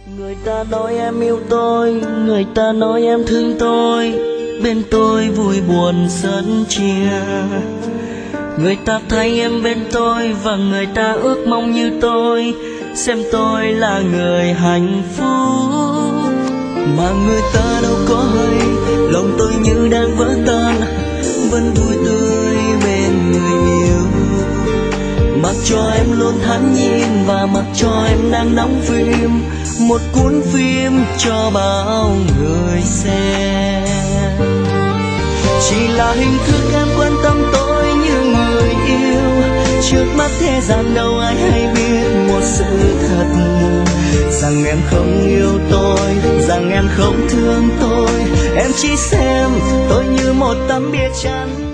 Người ta nói em yêu tôi, người ta nói em thương tôi, bên tôi vui buồn sớm chia. Người ta thấy em bên tôi và người ta ước mong như tôi, xem tôi là người hạnh phúc. Mà người ta đâu có hay, lòng tôi như đang vỡ tan, vẫn vui tươi bên người yêu. Mặc cho em luôn thản nhiên và mặc cho em đang đóng phim, một cuốn phim cho bao người xem. Chỉ là hình thức em quan tâm tôi như người yêu, trước mắt thế gian đâu ai hay biết một sự thật, rằng em không yêu tôi, rằng em không thương tôi. Em chỉ xem tôi như một tấm bia chắn.